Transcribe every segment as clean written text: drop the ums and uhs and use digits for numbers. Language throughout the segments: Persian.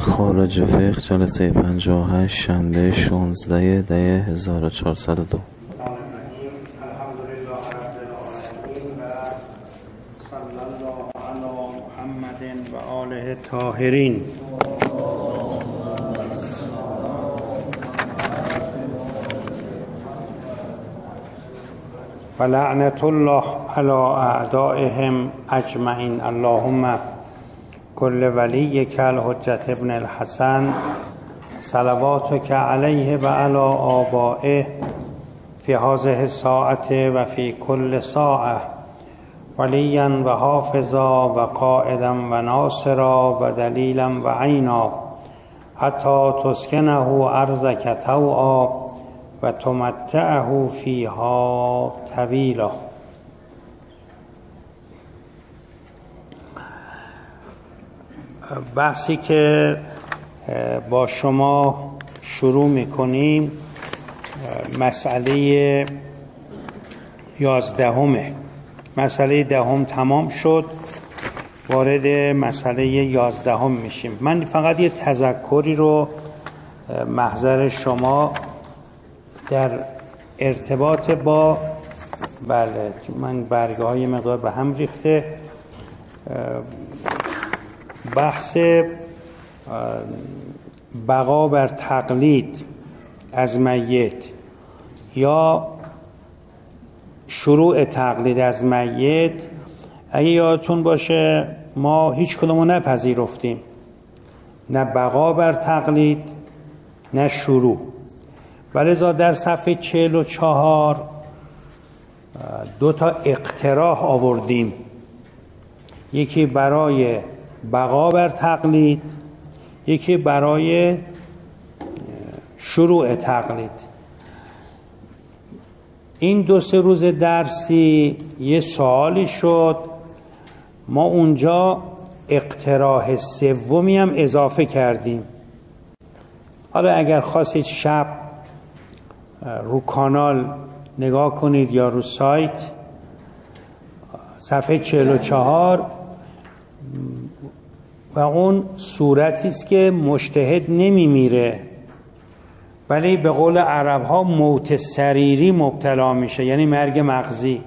خارج فقه جلسه 58 شنبه 16 دی 1402. الحمدلله رب العالمین و صلی الله علی محمد و آله الطاهرین. و لعنت الله علی اعدائهم اجمعین. اللهم کل ولیک الحجة ابن الحسن صلواتک علیه و علی آبائه فی هذه الساعة و فی کل ساعة ولیا و حافظا و قائدا و ناصرا و دلیلا و عینا حتی تسکنه ارضک طوعا و تمتعه فیها طویلا. بحثی که با شما شروع میکنیم مسئله 11. مسئله 10 تمام شد، وارد مسئله 11 میشیم. من فقط یه تذکری رو محضر شما در ارتباط با من برگه های مقدار به هم ریخته، بحث بقا بر تقلید از میت یا شروع تقلید از میت. اگه یادتون باشه ما هیچ کدومو نپذیرفتیم، نه بقا بر تقلید نه شروع. ولذا در صفحه 44 2 تا اقتراح آوردیم، یکی برای بقا بر تقلید، یکی برای شروع تقلید. این 2-3 روز درسی یه سوالی شد، ما اونجا اقتراح 3 هم اضافه کردیم. حالا اگر خواستید شب رو کانال نگاه کنید یا رو سایت صفحه 44 و اون صورتی است که مجتهد نمیمیره ولی به قول عرب ها موت سریری مبتلا میشه، یعنی مرگ مغزی،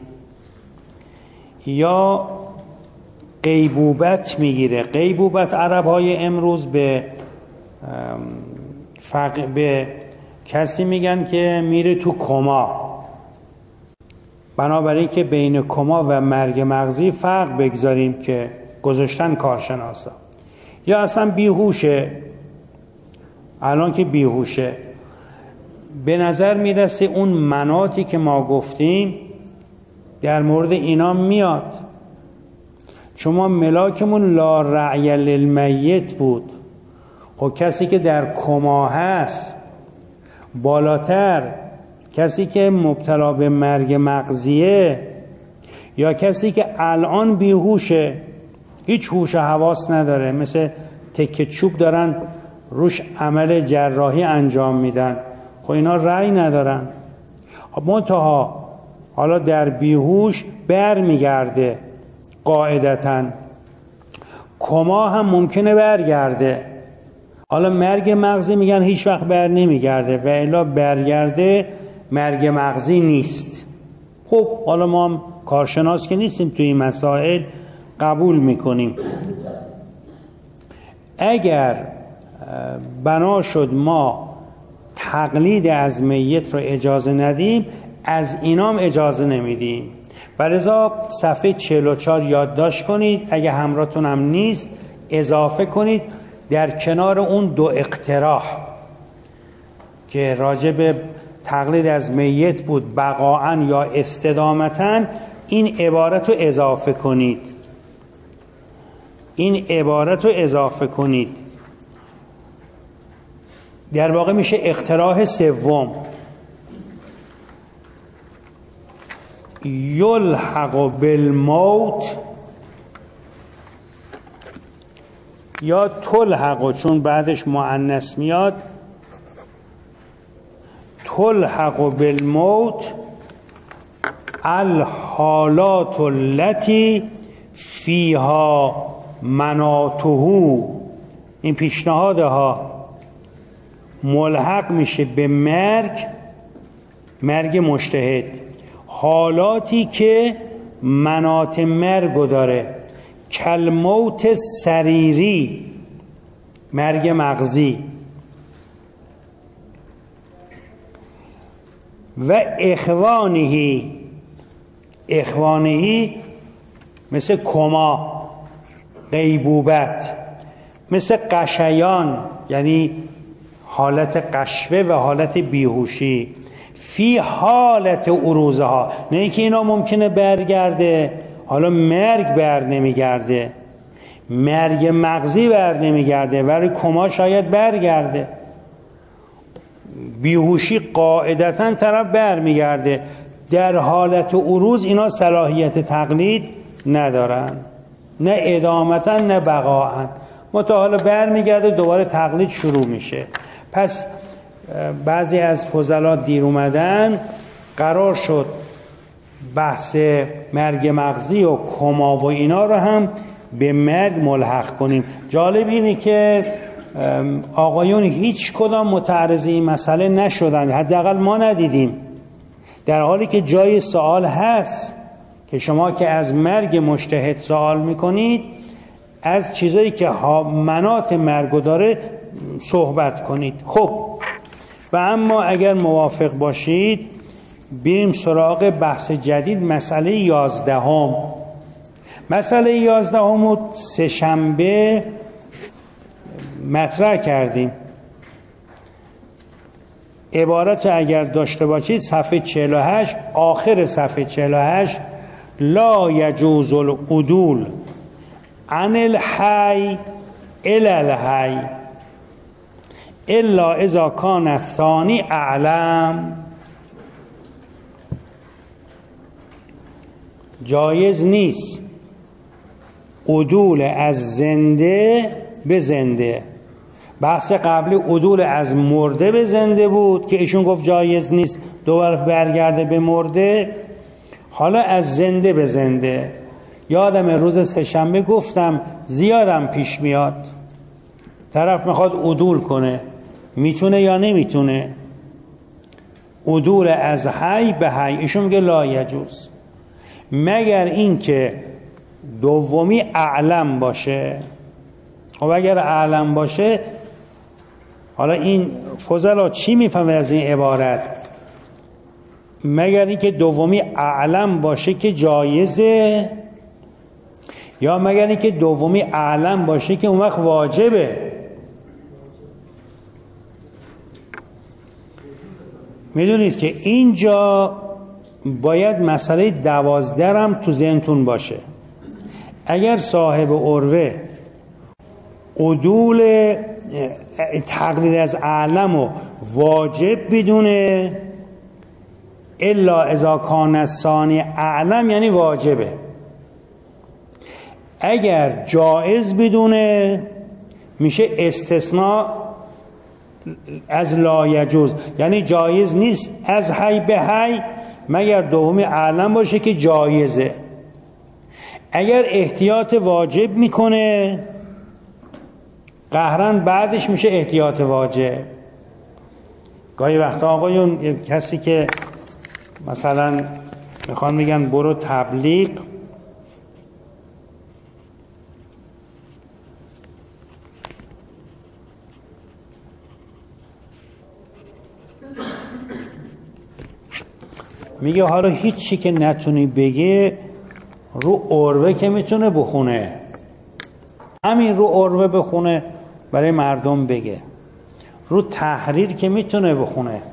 یا غیبوبت میگیره. غیبوبت عرب های امروز به کسی میگن که میره تو کما، بنابراین که بین کما و مرگ مغزی فرق بگذاریم که گذاشتن کارشناسا. یا اصلا بیهوشه، الان که بیهوشه به نظر میرسه اون مناطی که ما گفتیم در مورد اینا میاد. چون ما ملاکمون لا رعی للمیت بود. خب کسی که در کما هست بالاتر، کسی که مبتلا به مرگ مغزیه، یا کسی که الان بیهوشه، هیچ هوش و حواس نداره، مثل تکه چوب دارن روش عمل جراحی انجام میدن، خب اینا رأی ندارن. منتها حالا در بیهوش بر میگرده، قاعدتاً کما هم ممکنه برگرده. حالا مرگ مغزی میگن هیچ وقت بر نمیگرده و الا برگرده مرگ مغزی نیست. خب حالا ما هم کارشناس که نیستیم توی این مسائل، قبول میکنیم. اگر بنا شد ما تقلید از میت رو اجازه ندیم، از اینام اجازه نمیدیم. ولذا صفحه 44 یادداشت کنید، اگه همراهتون هم نیست اضافه کنید. در کنار اون 2 اقتراح که راجع به تقلید از میت بود، بقاعاً یا استدامتاً، این عبارت رو اضافه کنید. این عبارت رو اضافه کنید. در واقع میشه اقتراح 3: یلحق بالموت یا تلحق، چون بعدش مؤنث میاد، تلحق بالموت الحالات التي فیها مناطه این پیشنهادها ملحق میشه به مرگ مجتهد، حالاتی که مناط مرگو داره، کالموت سریری، مرگ مغزی، و اخوانهی مثل کما، غیبوبت، مثل قشیان یعنی حالت قشوه و حالت بیهوشی، فی حالت عروضها، نه که اینا ممکنه برگرده، حالا مرگ بر نمیگرده، مرگ مغزی بر نمیگرده ولی کما شاید برگرده، بیهوشی قاعدتا طرف بر میگرده. در حالت عروض اینا صلاحیت تقلید ندارن، نه ادامتا نه بقاعا، تا حالا بر میگرده دوباره تقلید شروع میشه. پس بعضی از فضلا دیر اومدن، قرار شد بحث مرگ مغزی و کما و اینا رو هم به مرگ ملحق کنیم. جالب اینه که آقایون هیچ کدام متعرض این مسئله نشدن، حداقل ما ندیدیم، در حالی که جای سوال هست که شما که از مرگ مجتهد سوال میکنید از چیزایی که مناط مرگو داره صحبت کنید. خب و اما اگر موافق باشید بریم سراغ بحث جدید، مسئله 11. مسئله 11 رو سه‌شنبه مطرح کردیم. عبارت اگر داشته باشید صفحه 48، آخر صفحه 48: لا یجوز العدول عن الحی الی الحی الا اذا کان الثانی اعلم. جایز نیست عدول از زنده به زنده. بحث قبلی عدول از مرده به زنده بود که ایشون گفت جایز نیست دوباره برگرده به مرده. حالا از زنده به زنده. یادم روز سه‌شنبه گفتم زیادم پیش میاد طرف میخواد عدول کنه، میتونه یا نمیتونه؟ عدول از حی به حی، ایشون میگه لا یجوز، مگر این که دومی اعلم باشه. خب اگر اعلم باشه، حالا این فضلا چی میفهمه از این عبارت؟ مگر این که دومی اعلم باشه که جایزه، یا مگر این که دومی اعلم باشه که اون وقت واجبه؟ میدونید که اینجا باید مسئله 12 هم تو ذهنتون باشه. اگر صاحب عروه عدول تقلید از اعلم و واجب بدونه، الا اذا کان الثانی اعلم یعنی واجبه. اگر جایز بدونه میشه استثناء از لا یجوز، یعنی جایز نیست از حی به حی مگر دومی اعلم باشه که جایزه. اگر احتیاط واجب میکنه قهرن بعدش میشه احتیاط واجب. گاهی وقتا آقایون کسی که مثلا میخوان میگن برو تبلیغ، میگه حالا هیچ چی که نتونی بگه رو عروه که میتونه بخونه، همین رو عروه بخونه برای مردم بگه، رو تحریر که میتونه بخونه،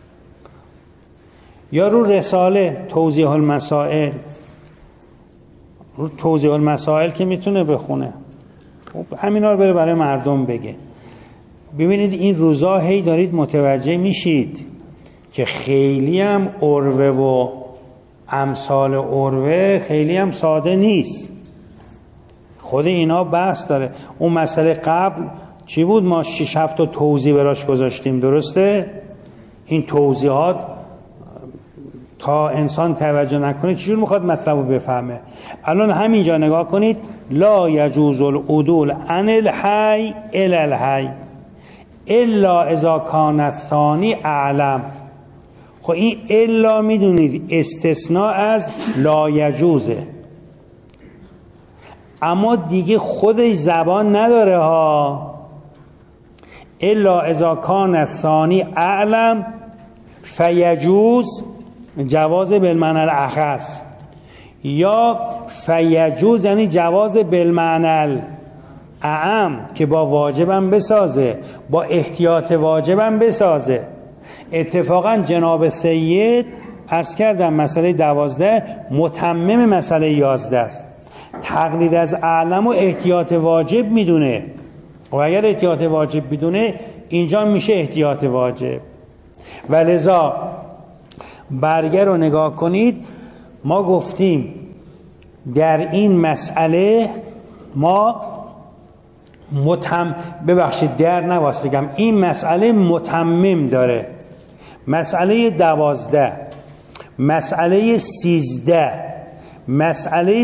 یا رو رساله توضیح المسائل، رو توضیح المسائل که میتونه بخونه، همینا رو بره برای مردم بگه. ببینید این روزا هی دارید متوجه میشید که خیلی هم عروه و امثال عروه خیلی هم ساده نیست. خود اینا بحث داره. اون مسئله قبل چی بود؟ ما 6-7 تا توضیح براش گذاشتیم، درسته؟ این توضیحات تا انسان توجه نکنه چجور میخواد مطلب رو بفهمه؟ الان همینجا نگاه کنید، لا یجوز العدول عن الحی الی الحی الا اذا کان الثانی اعلم. خب این الا میدونید استثناء از لا یجوزه، اما دیگه خودش زبان نداره ها. الا اذا کان الثانی اعلم فیجوز، جواز بالمعنی الاخص، یا فیجوز یعنی جواز بالمعنی الاعم که با واجبم بسازه، با احتیاط واجبم بسازه. اتفاقا جناب سید عرض کردم مسئله 12 متمم مسئله 11 است. تقلید از اعلم و احتیاط واجب میدونه، و اگر احتیاط واجب بدونه اینجا میشه احتیاط واجب. ولذا برگه رو نگاه کنید، ما گفتیم در این مسئله ما ببخشید در نواس بگم، این مسئله متمم داره. مسئله 12، مسئله 13، مسئله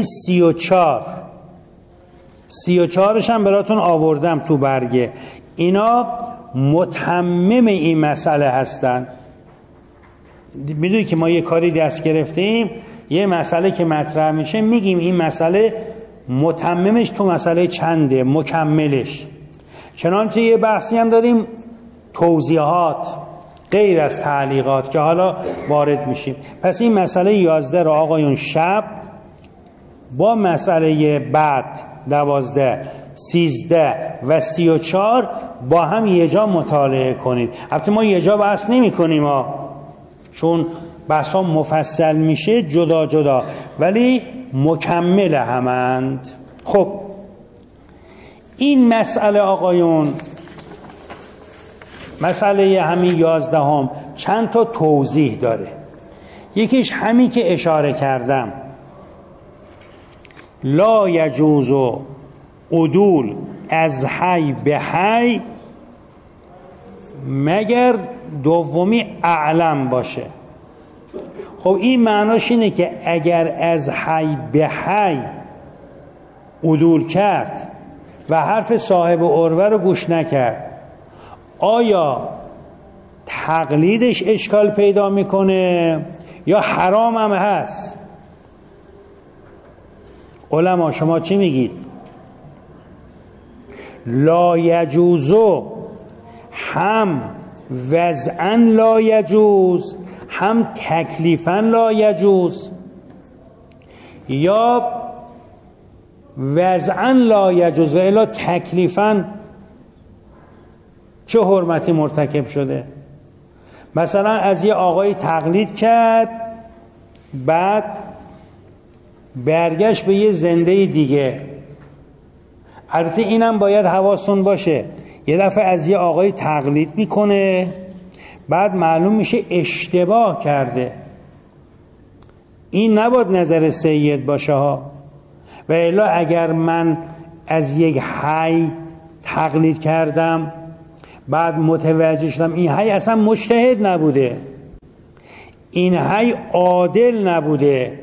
34 هم براتون آوردم تو برگه. اینا متمم این مسئله هستن. میدونی که ما یه کاری دست گرفتیم، یه مسئله که مطرح میشه میگیم این مسئله متممش تو مسئله چنده، مکملش. چنانچه یه بحثی هم داریم توضیحات غیر از تعلیقات که حالا وارد میشیم. پس این مسئله 11 رو آقایون شب با مسئله بعد 12 13 و 34 با هم یه جا مطالعه کنید. البته ما یه جا بحث نمی کنیم چون بحث ها مفصل میشه جدا جدا، ولی مکمل همند. خب این مسئله آقایون، مسئله همین 11 هم چند تا توضیح داره. یکیش همین که اشاره کردم، لا یجوز عدول از حی به حی مگر دومی اعلم باشه. خب این معناش اینه که اگر از حی به حی عدول کرد و حرف صاحب عروه رو گوش نکرد، آیا تقلیدش اشکال پیدا میکنه یا حرام هم هست؟ علما شما چی میگید؟ لا یجوزو هم وضعا لا یجوز، هم تکلیفا لا یجوز، یا وضعا لا یجوز و الا تکلیفا چه حرمتی مرتکب شده؟ مثلا از یه آقای تقلید کرد، بعد برگشت به یه زنده دیگه. البته اینم باید حواستون باشه، یه دفعه از یه آقای تقلید میکنه، بعد معلوم میشه اشتباه کرده. این نباید نظر سید باشه ها. و الا اگر من از یک حی تقلید کردم، بعد متوجه شدم این حی اصلا مجتهد نبوده، این حی عادل نبوده،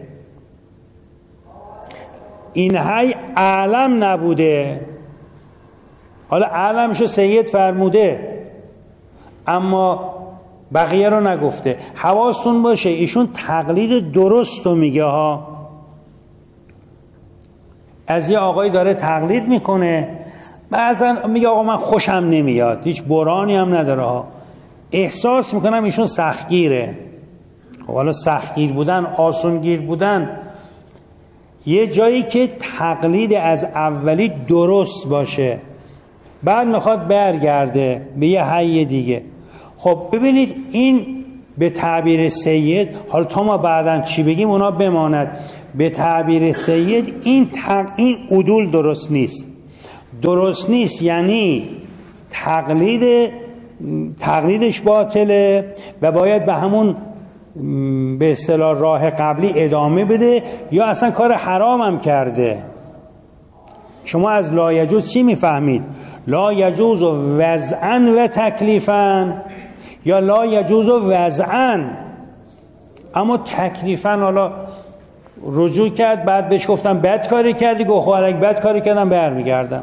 این حی عالم نبوده. حالا عالمشو سید فرموده اما بقیه رو نگفته. حواستون باشه ایشون تقلید درست رو میگه ها. از یه آقای داره تقلید میکنه، بعضا میگه آقا من خوشم نمیاد، هیچ برانی هم نداره ها، احساس میکنم ایشون سختگیره. خب حالا سختگیر بودن، آسونگیر بودن، یه جایی که تقلید از اولی درست باشه، بعد میخواد برگرده به یه حی دیگه. خب ببینید این به تعبیر سید، حالا تا ما بعداً چی بگیم اونا بماند، به تعبیر سید این عدول درست نیست. درست نیست یعنی تقلیدش باطله و باید به همون به اصطلاح راه قبلی ادامه بده، یا اصلا کار حرام هم کرده. شما از لا یجوز چی میفهمید؟ لا یجوز وضعا و تکلیفا، یا لا یجوز وضعا اما تکلیفاً حالا رجوع کرد، بعد بهش گفتم بد کاری کردی، گفت خب اگه بد کاری کردم برمیگردم.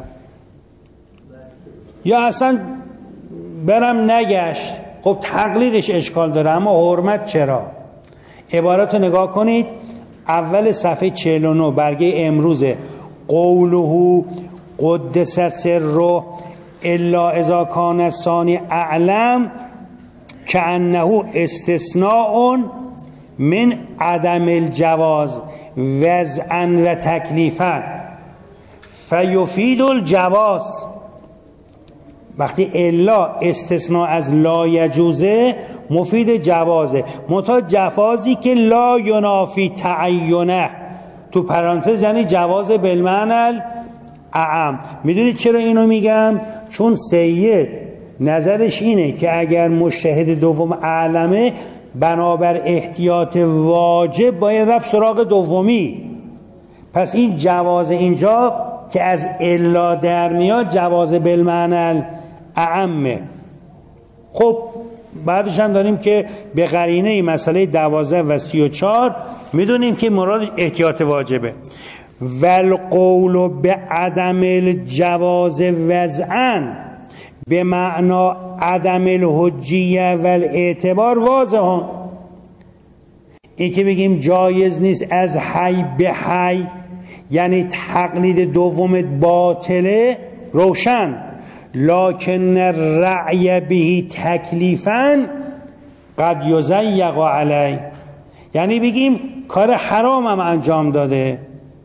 یا اصلا برم نگشت، خب تقلیدش اشکال داره، اما حرمت چرا؟ عبارت رو نگاه کنید، اول صفحه 49 برگه امروزه. قوله قدس سره الا اذا کان الثانی اعلم کأنه استثناء من عدم الجواز وضعا و تکلیفا فیفید الجواز. وقتی الا استثناء از لا یجوزه مفید جوازه، منتها جوازی که لا ینافی تعینه، تو پرانتز یعنی جواز بالمعنى اعم. میدونید چرا اینو میگم؟ چون سید نظرش اینه که اگر مجتهد دوم اعلمه، بنابر احتیاط واجب باید رفت سراغ دومی. پس این جواز اینجا که از الا در میاد جواز بالمعنى اعمه. خب بعدش هم داریم که به قرینه مسئله 12 و 34 میدونیم که مراد احتیاط واجبه. والقول به عدم الجواز وضعا به معنا عدم الحجیه و الاعتبار واضحه. این که بگیم جایز نیست از حی به حی یعنی تقلید دومت باطله روشن، لکن الرعی به تکلیفاً قد یضیق علی، یعنی بگیم کار حرام هم انجام داده،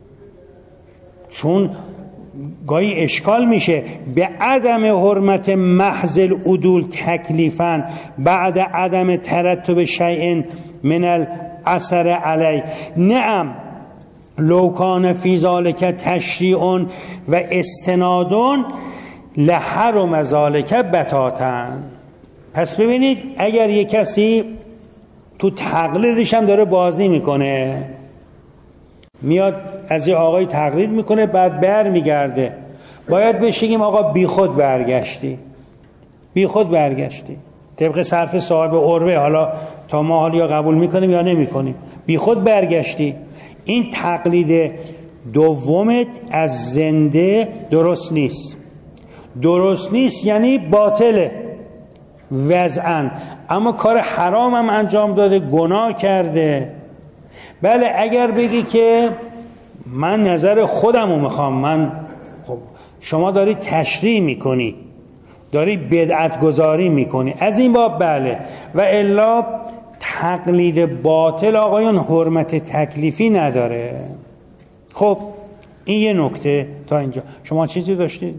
چون گاهی اشکال میشه به عدم حرمت محض العدول تکلیفاً بعد عدم ترتب شیء من الاثر علی. نعم لو کان فی ذلک تشریع و استناد لحرم ذلک بتاتا. پس ببینید اگر یک کسی تو تقلیدش هم داره بازی میکنه، میاد از یه آقای تقلید میکنه بعد بر میگرده، باید بهش بگیم آقا بی خود برگشتی، بی خود برگشتی طبق صرف صاحب عروه، حالا تا ما حالا یا قبول میکنیم یا نمیکنیم، بی خود برگشتی. این تقلید دومت از زنده درست نیست، درست نیست یعنی باطله وضعاً، اما کار حرام هم انجام داده، گناه کرده. بله اگر بگی که من نظر خودم رو میخوام، من خب شما داری تشریع میکنی، داری بدعت گذاری میکنی، از این باب بله، و الا تقلید باطل آقایون حرمت تکلیفی نداره. خب این یه نکته تا اینجا. شما چیزی داشتید؟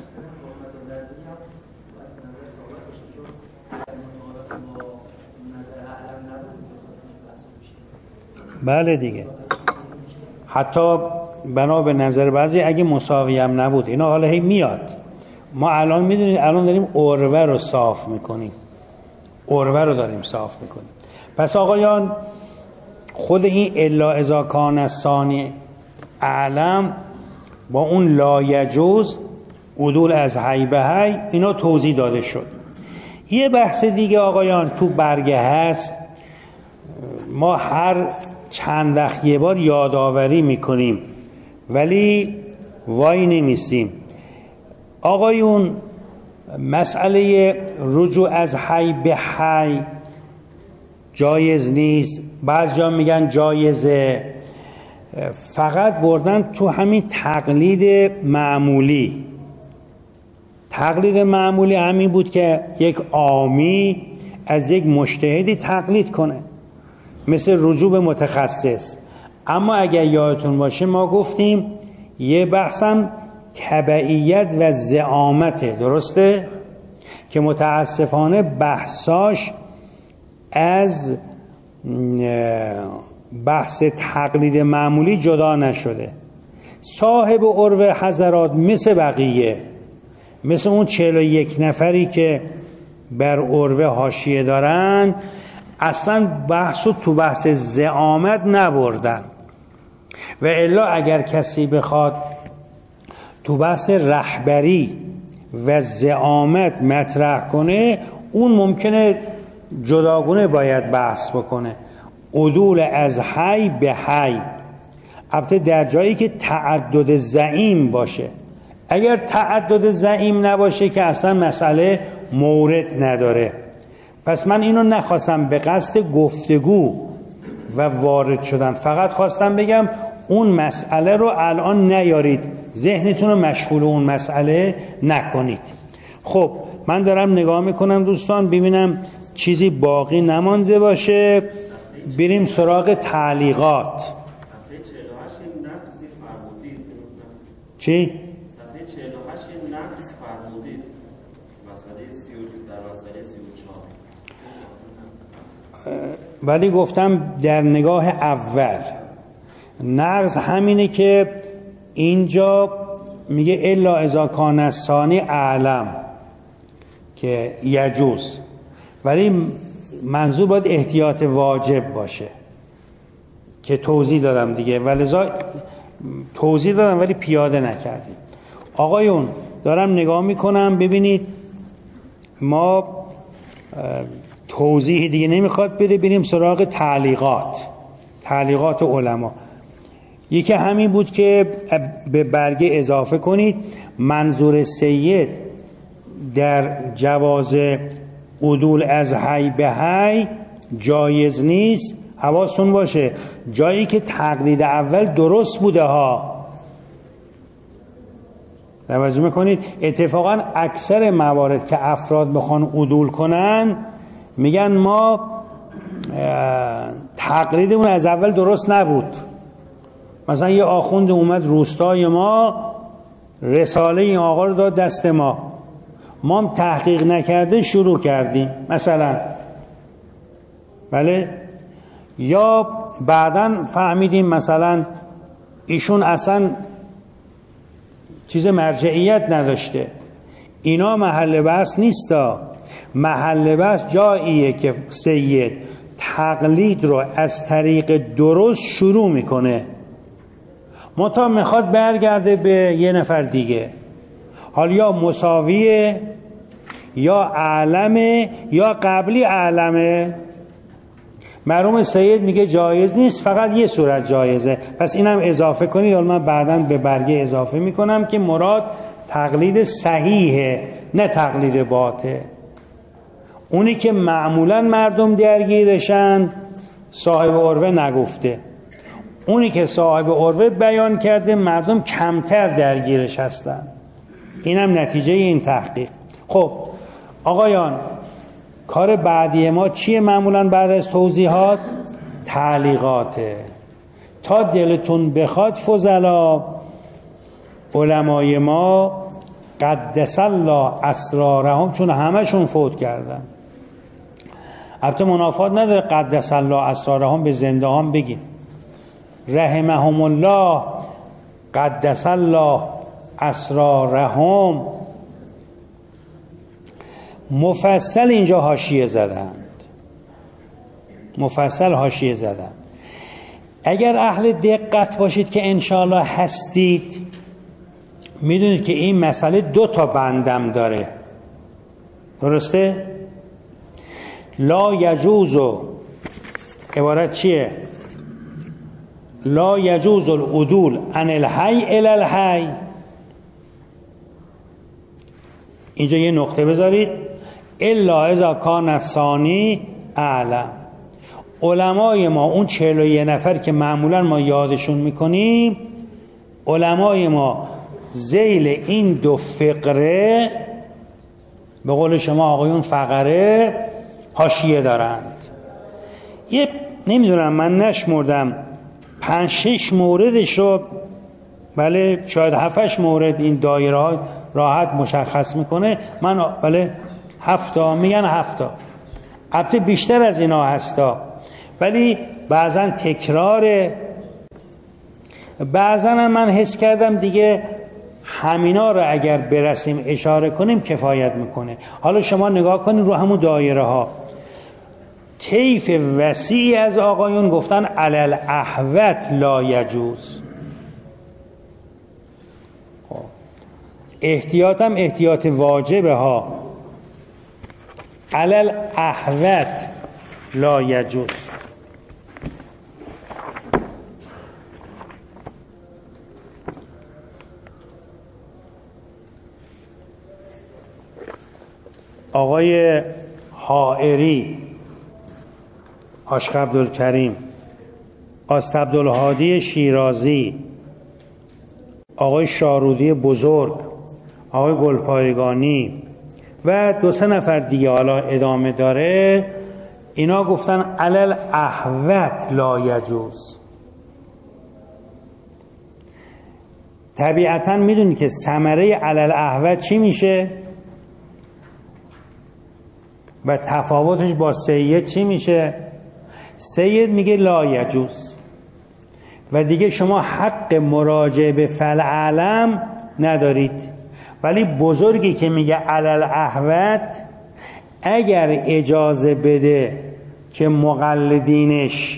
بله دیگه، حتی بنا به نظر بعضی اگه مساوی هم نبود، اینا حالا هی میاد. ما الان میدونید الان داریم عروه رو صاف میکنیم، عروه رو داریم صاف میکنیم. پس آقایان خود این الا اذا کان الثانی اعلم با اون لا یجوز عدول از حی به حی اینا توضیح داده شد. یه بحث دیگه آقایان تو برگه هست، ما هر چند وقت یه بار یادآوری میکنیم ولی وای نمیسیم. آقایون مسئله رجوع از حی به حی جایز نیست، بعضی جا میگن جایزه، فقط بردن تو همین تقلید معمولی. تقلید معمولی همین بود که یک عامی از یک مجتهدی تقلید کنه، مثل رجوع به متخصص. اما اگر یادتون باشه ما گفتیم یه بحثم تبعیت و زعامته، درسته؟ که متاسفانه بحثاش از بحث تقلید معمولی جدا نشده. صاحب عروه حضرات مثل بقیه، مثل اون 41 نفری که بر عروه حاشیه دارن، اصلا بحثو تو بحث زعامت نبردن. و الا اگر کسی بخواد تو بحث رهبری و زعامت مطرح کنه، اون ممکنه جداگونه باید بحث بکنه. عدول از حی به حی، البته در جایی که تعدد زعیم باشه. اگر تعدد زعیم نباشه که اصلا مسئله مورد نداره. پس من اینو نخواستم به قصد گفتگو و وارد شدن، فقط خواستم بگم اون مسئله رو الان نیارید، ذهنتون رو مشغول اون مسئله نکنید. خب من دارم نگاه میکنم دوستان ببینم چیزی باقی نمانده باشه، بریم سراغ تعلیقات. صفحه 48 نقصی فرمودید. چی؟ صفحه 48 نقص فرمودید. مسئله 30 در مسئله 34. ولی گفتم در نگاه اول نقص همینه که اینجا میگه الا اذا کان الثانی اعلم که یجوز، ولی منظور باید احتیاط واجب باشه که توضیح دادم دیگه، ولذا توضیح دادم ولی پیاده نکردیم. آقایون دارم نگاه میکنم ببینید ما توضیح دیگه نمیخواد بده، بریم سراغ تعلیقات علما. یکی همین بود که به برگه اضافه کنید منظور سید در جواز عدول از حی به حی جایز نیست. حواستون باشه جایی که تقلید اول درست بوده ها، توجه میکنید. اتفاقا اکثر موارد که افراد بخوان عدول کنن میگن ما تقلیدمون از اول درست نبود. مثلا یه آخوند اومد روستای ما رساله این آقا رو داد دست ما هم تحقیق نکرده شروع کردیم مثلا، بله، یا بعداً فهمیدیم مثلا ایشون اصلا چیز مرجعیت نداشته. اینا محل بحث نیستا. محل بحث جاییه که سید تقلید رو از طریق درست شروع میکنه، متا میخواد برگرده به یه نفر دیگه، حال یا مساویه یا اعلمه یا قبلی اعلمه. مرحوم سید میگه جایز نیست، فقط یه صورت جایزه. پس اینم اضافه کنید، حالا من بعداً به برگه اضافه میکنم که مراد تقلید صحیحه نه تقلید باطل. اونی که معمولاً مردم درگیرشن صاحب عروه نگفته، اونی که صاحب عروه بیان کرده مردم کمتر درگیرش هستن. اینم نتیجه این تحقیق. خب آقایان کار بعدی ما چیه؟ معمولاً بعد از توضیحات تعلیقاته. تا دلتون بخواد فضلا علمای ما قدس الله اسرارهم، چون همشون فوت کردن، البته منافات نداره قدس الله اسرارهم به زنده هم بگیم رحمهم الله قدس الله اسرارهم، مفصل اینجا حاشیه زدند، مفصل حاشیه زدند. اگر اهل دقت باشید که انشاءالله هستید میدونید که این مسئله 2 تا بندم داره، درسته؟ لا یجوز، عبارت چیه؟ لا یجوز العدول عن الحی الی الحی. اینجا یه نقطه بذارید، الا اذا کان الثانی اعلم. علمای ما اون 41 نفر که معمولا ما یادشون میکنیم، علمای ما ذیل این 2 فقره به قول شما آقایون فقره حاشیه دارند. یه نمیدونم من نشمردم 5-6 موردش رو، بله شاید 7-8 مورد این دایره ها راحت مشخص میکنه. من بله 7 میگن 7، البته بیشتر از اینا هستا، ولی بعضا تکراره، بعضا هم من حس کردم دیگه همینا رو اگر برسیم اشاره کنیم کفایت میکنه. حالا شما نگاه کنید رو همون دایره ها، طیف وسیعی از آقایون گفتن علل احوت لا یجوز. احتیاطم احتیاط واجبه ها، علل احوت لا یجوز. آقای حائری، عاشق عبدالکریم، آست عبدالهادی شیرازی، آقای شارودی بزرگ، آقای گلپایگانی و 2-3 نفر دیگه، حالا ادامه داره، اینا گفتن علل احوت لا یجوز. طبیعتا میدونی که ثمره علل احوت چی میشه و تفاوتش با سید چی میشه؟ سید میگه لا یجوز و دیگه شما حق مراجعه به فالعلم ندارید، ولی بزرگی که میگه علل احوت اگر اجازه بده که مقلدینش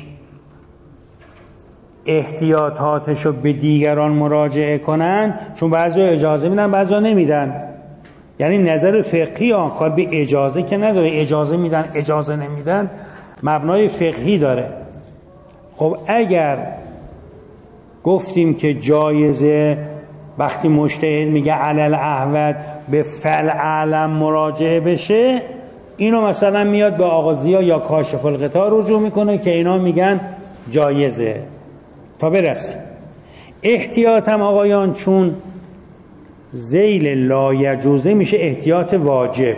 احتیاطاتشو به دیگران مراجعه کنن، چون بعضی اجازه میدن بعضی نمیدن، یعنی نظر فقهی کار به اجازه که نداره، اجازه میدن اجازه نمیدن، مبنای فقهی داره. خب اگر گفتیم که جایزه وقتی مجتهد میگه علل احوت به فالعلم مراجعه بشه، اینو مثلا میاد به آقا ضیا یا کاشف الغطا رجوع میکنه که اینا میگن جایزه تا برسیم. احتیاط هم آقایان چون ذیل لا یجوزه میشه احتیاط واجب،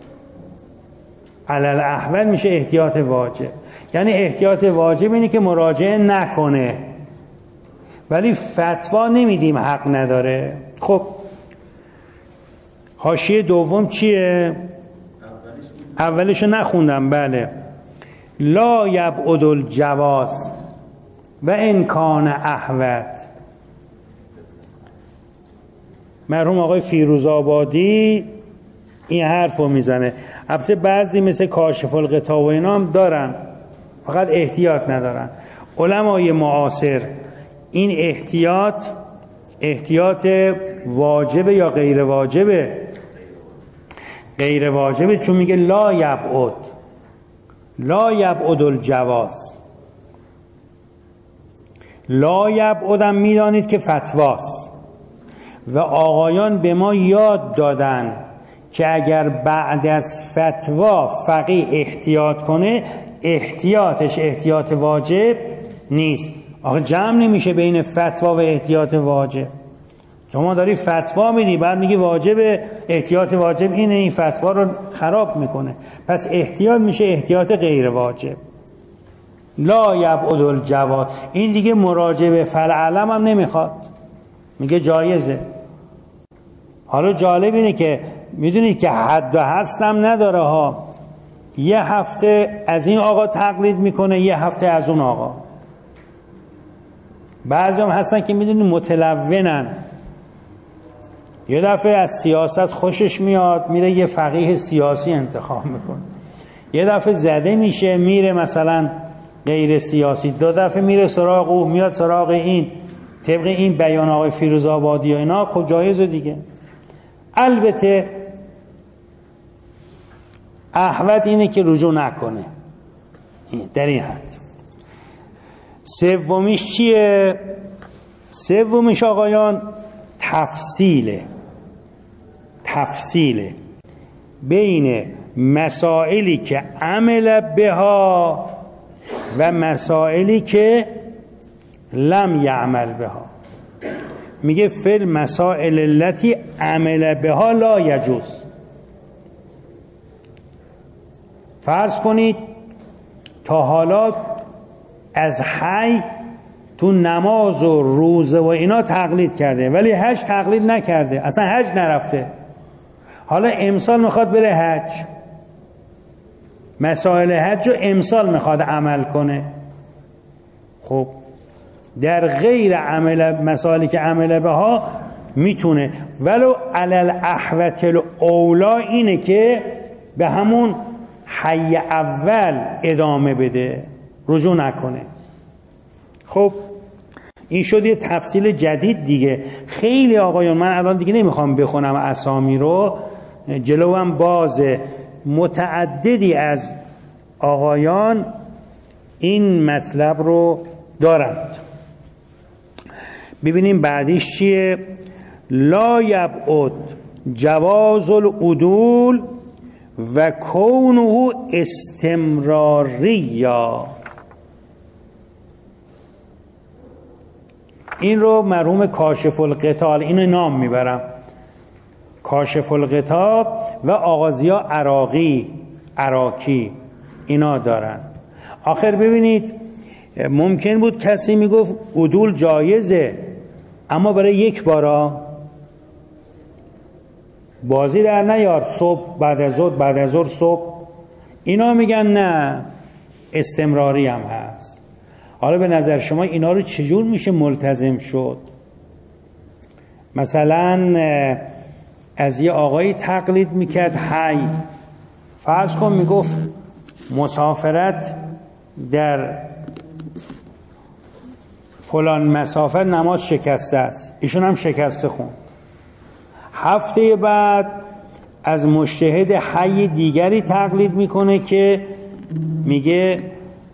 علل احوت میشه احتیاط واجب. یعنی احتیاط واجب اینه که مراجعه نکنه، ولی فتوا نمیدیم حق نداره. خب حاشیه دوم چیه؟ اولشو نخوندم. بله. لا یبعد الجواز و امکان احوت. مرحوم آقای فیروزآبادی این حرفو میزنه. البته بعضی مثل کاشف الغطا و اینا هم دارن، فقط احتیاط ندارن. علمای معاصر این احتیاط واجبه یا غیر واجبه؟ غیر واجبه، چون میگه لا یبعد الجواز. لا یبعد هم میدانید که فتواست و آقایان به ما یاد دادن که اگر بعد از فتوا فقیه احتیاط کنه، احتیاطش احتیاط واجب نیست. آخه جمع نمیشه بین فتوا و احتیاط واجب. شما داری فتوا میدی بعد میگی واجب، احتیاط واجب اینه، این فتوا رو خراب میکنه. پس احتیاط میشه احتیاط غیر واجب. لا یبعد الجواز، این دیگه مراجعه به فالعلم هم نمیخواد، میگه جایزه. حالا جالب اینه که میدونید که حد و حصر هم نداره ها، یه هفته از این آقا تقلید میکنه، یه هفته از اون آقا. بعضی هم هستن که میدونید متلونن، یه دفعه از سیاست خوشش میاد میره یه فقیه سیاسی انتخاب میکنه، یه دفعه زده میشه میره مثلا غیر سیاسی، 2 دفعه میره سراغ او، میاد سراغ این، طبق این بیان آقای فیروزآبادی و اینا. خب جایزه دیگه. البته احوط اینه که رجوع نکنه در این حد. سومیش چیه؟ سومیش آقایان تفصیله بین مسائلی که عمل بها و مسائلی که لم یعمل بها. میگه فل مسائل التي عمل بها لا یجوز. فرض کنید تا حالا از حی تو نماز و روزه و اینا تقلید کرده، ولی حج تقلید نکرده، اصلا حج نرفته. حالا امسال میخواد بره حج، مسائل حج رو امسال میخواد عمل کنه. خب در غیر عمل، مسائلی که عمل بها میتونه، ولو علل احوت الاولا اینه که به همون حی اول ادامه بده، رجوع نکنه. خب این شد یه تفصیل جدید دیگه. خیلی آقایان، من الان دیگه نمیخوام بخونم اسامی رو، جلوم بازه، متعددی از آقایان این مطلب رو دارند. ببینیم بعدیش چیه. لا یبعد جواز العدول و کونه استمراریا. این رو مرحوم کاشف القطال اینو نام میبرم، کاشف القطال و آغازیا عراقی اینا دارن. آخر ببینید ممکن بود کسی میگفت عدول جایزه اما برای یک بارا بازی در نیار، صبح بعد از ظهر صبح، اینا میگن نه استمراری هم هست. حالا به نظر شما اینا رو چجور میشه ملتزم شد؟ مثلا از یه آقایی تقلید میکرد حی، فرض کن میگفت مسافرت در فلان مسافت نماز شکسته است، ایشون هم شکسته خون. هفته بعد از مجتهد حی دیگری تقلید میکنه که میگه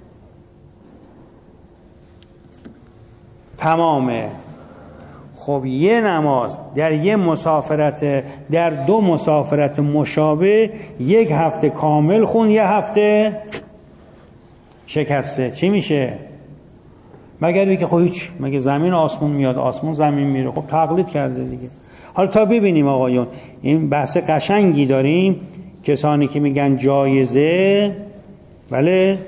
تمامه. خب یه نماز در یه مسافرت، در دو مسافرت مشابه یک هفته کامل خون، یه هفته شکسته، چی میشه؟ مگر بگه خب هیچ، مگه زمین آسمون میاد آسمون زمین میره، خب تقلید کرده دیگه. حالا تا ببینیم آقایون، این بحث قشنگی داریم. کسانی که میگن جایزه، بله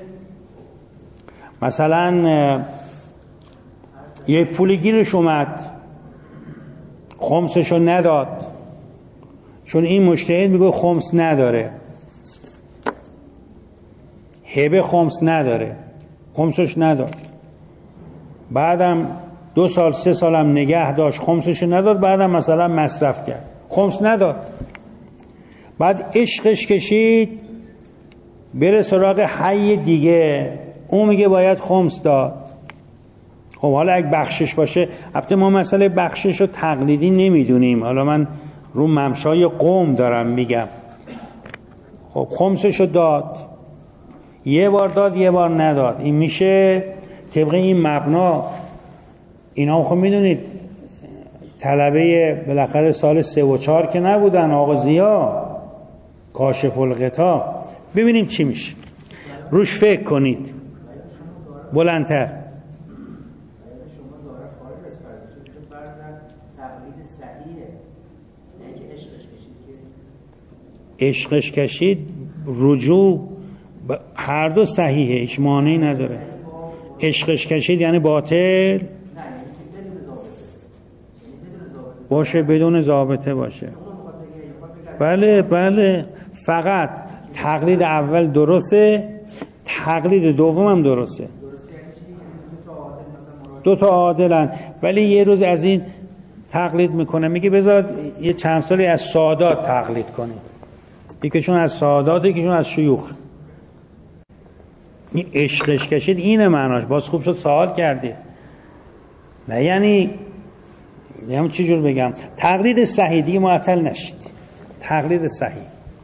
مثلا یه پولی گیرش اومد خمسشو نداد، چون این مجتهد میگه خمس نداره، هبه خمس نداره، خمسش نداد، بعدم 2 سال 3 سالم نگه داشت خمسشو نداد، بعدم مثلا مصرف کرد خمس نداد، بعد عشقش کشید بره سراغ حی دیگه، اون میگه باید خمس داد. خب حالا اگه بخشش باشه، البته ما مسئله بخشش رو تقلیدی نمیدونیم، حالا من رو ممشای قوم دارم میگم. خب خمسشو داد، یه بار داد یه بار نداد، این میشه طبق این مبنا. اینا خب میدونید طلبه بالاخره سال 3 و 4 که نبودن، آقا زیا کاشف القطاع. ببینیم چی میشه، روش فکر کنید بلندتر. عشقش کشید رجوع هر دو صحیحه، هیچ مانعی نداره. عشقش کشید یعنی باطل باشه، بدون ضابطه باشه. بله فقط تقلید اول درسته، تقلید دوم هم درسته، 2 تا عادلن. ولی یه روز از این تقلید میکنه، میگه بذار یه چند سالی از سادات تقلید کنه، یکیشون از سادات یکیشون از شیوخ. این عشقش کشید اینه معناش. باز خوب شد سوال کردی، نه یعنی چی جور بگم، تقلید صحیح دیگه معطل نشید، تقلید صحیح.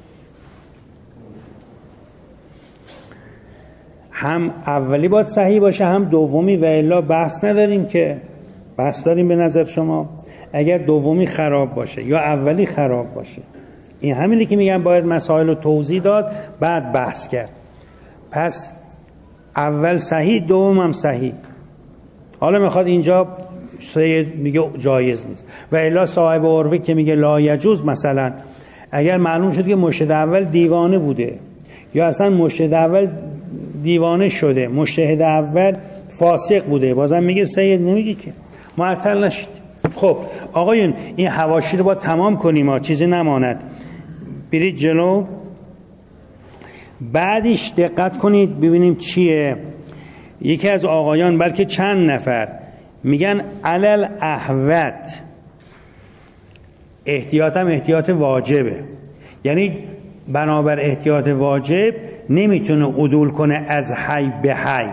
هم اولی باید صحیح باشه هم دومی، و الا بحث نداریم که. بحث داریم به نظر شما اگر دومی خراب باشه یا اولی خراب باشه. این همینی که میگم باید مسائل رو توضیح داد بعد بحث کرد. پس اول صحیح دوم هم صحیح. حالا میخواد اینجا سید میگه جایز نیست، و الا صاحب عروه که میگه لا یجوز، مثلا اگر معلوم شد که مجتهد اول دیوانه بوده یا اصلا مجتهد اول دیوانه شده، مجتهد اول فاسق بوده، بازم میگه سید، نمیگه که معطل نشید. خب آقایون این حواشی رو با تمام کنیم چیزی نماند، برید جلو. بعدش دقت کنید ببینیم چیه. یکی از آقایان بلکه چند نفر میگن علل احوت، احتیاط هم احتیاط واجبه، یعنی بنابر احتیاط واجب نمیتونه عدول کنه از حی به حی،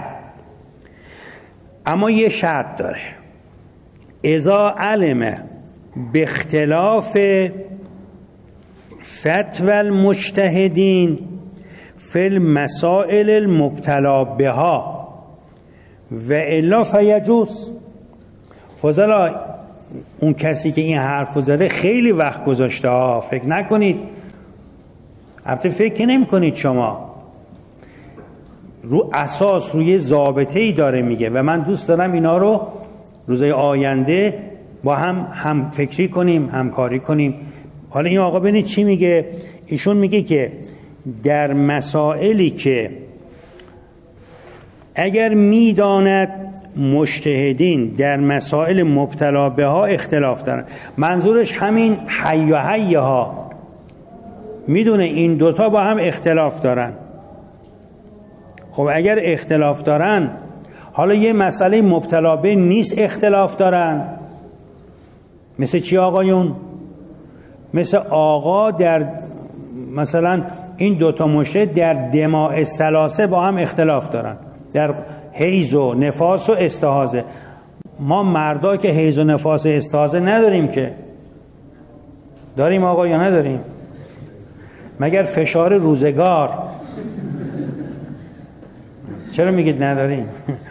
اما یه شرط داره، اذا علم به اختلاف فتوى المجتهدین فی المسائل المبتلا بها و الا فیجوز. فضلا اون کسی که این حرفو زده خیلی وقت گذاشته ها، فکر نکنید البته فکر نمی کنید شما، رو اساس روی ضابطه‌ای داره میگه و من دوست دارم اینا رو روزهای آینده با هم فکری کنیم، همکاری کنیم. حالا این آقا ببینید چی میگه. ایشون میگه که در مسائلی که اگر میداند مجتهدین در مسائل مبتلا به ها اختلاف دارن، منظورش همین حی و حی ها، میدونه این دوتا با هم اختلاف دارن. خب اگر اختلاف دارن، حالا یه مسئله مبتلا به نیست اختلاف دارن، مثل چی آقایون؟ مثل آقا در مثلا این دوتا مجتهد در دماء ثلاثه با هم اختلاف دارن، در حیض و نفاس و استحاضه. ما مردا که حیض و نفاس و استحاضه نداریم که، داریم آقا یا نداریم؟ مگر فشار روزگار؟ چرا میگید نداریم؟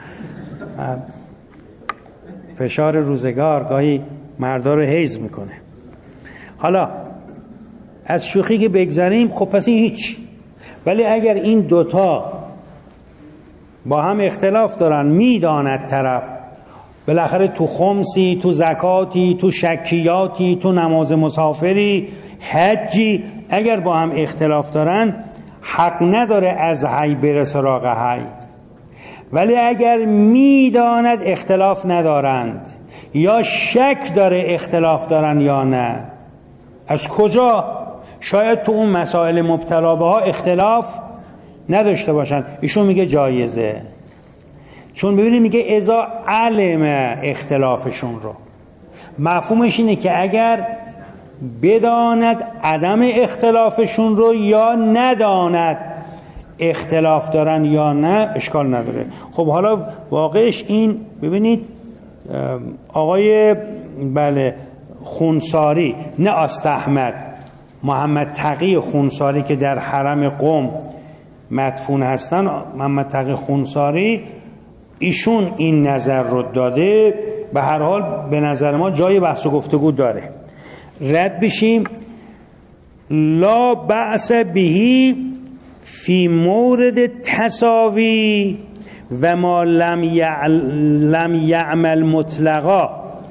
فشار روزگار گاهی مردا رو حیض میکنه. حالا از شوخی که بگذاریم، خب پس این هیچ. ولی اگر این دوتا با هم اختلاف دارن، میداند طرف بالاخره تو خمسی، تو زکاتی، تو شکیاتی، تو نماز مسافری، حجی، اگر با هم اختلاف دارن حق نداره از حی بره سراغ حی. ولی اگر میداند اختلاف ندارند یا شک داره اختلاف دارن یا نه، از کجا؟ شاید تو اون مسائل مبتلا به ها اختلاف نداشته باشن. ایشون میگه جایزه، چون ببینید میگه اذا علم اختلافشون رو. مفهومش اینه که اگر بداند عدم اختلافشون رو یا نداند اختلاف دارن یا نه، اشکال نداره. خب حالا واقعش این، ببینید آقای خونساری، نه آستاحمد، محمد تقی خونساری که در حرم قم مدفون هستن، محمد تقی خونساری، ایشون این نظر رو داده. به هر حال به نظر ما جای بحث و گفتگو داره. رد بشیم. لا بأس بهی فی مورد تساوی و ما لم یعمل مطلقا.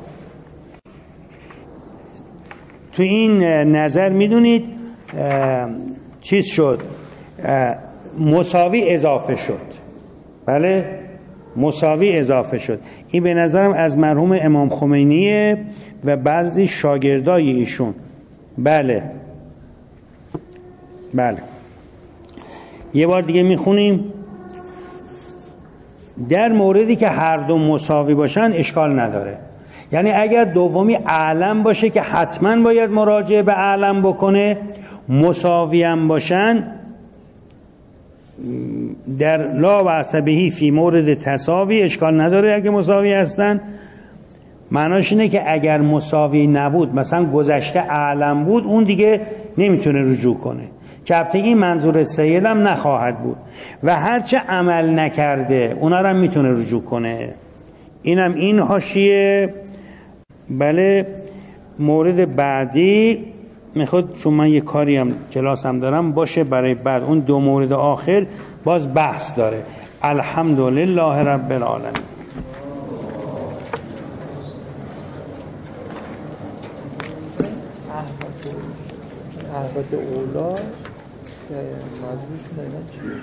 تو این نظر میدونید چیز شد، مساوی اضافه شد. بله، مساوی اضافه شد. این به نظرم از مرحوم امام خمینیه و بعضی شاگردای ایشون. بله یه بار دیگه میخونیم. در موردی که هر دو مساوی باشن اشکال نداره. یعنی اگر دومی اعلم باشه که حتما باید مراجعه به اعلم بکنه، مساوی هم باشن، در لا بأس بهی فی مورد تساوی اشکال نداره. اگه مساوی هستن، معناش اینه که اگر مساوی نبود، مثلا گذشته اعلم بود، اون دیگه نمیتونه رجوع کنه، که البته این منظور سید هم نخواهد بود. و هرچه عمل نکرده اونا رو هم میتونه رجوع کنه. اینم این حاشیه. بله، مورد بعدی میخواد، چون من یه کاری هم کلاس هم دارم، باشه برای بعد. اون دو مورد آخر باز بحث داره. الحمدلله رب العالمین. احوت اولا مجبورش دقیقا چیه؟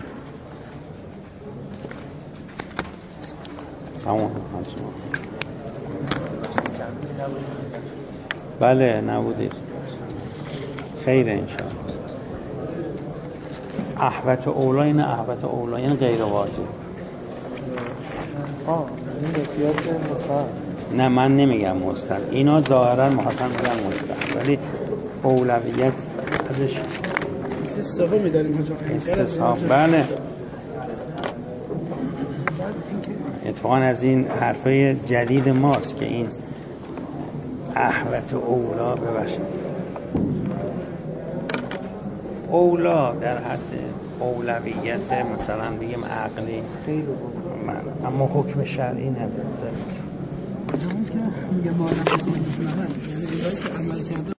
سامان بله نبودید، خیر انشاءالله. احوت اولا، این احوت اولا یعنی غیر واجب. این بسیار مستحب. نه من نمیگم مستحب، اینا ظاهرا محسن میگن مستحب، ولی اولویت ازش استصحاب می‌داریم استصحاب. بله اتفاقا از این حرفای جدید ماست که این احوت اولا، ببخشید، اولا در حد اولویت مثلا بگیم عقلی، اما حکم شرعی نداره. که میگه ما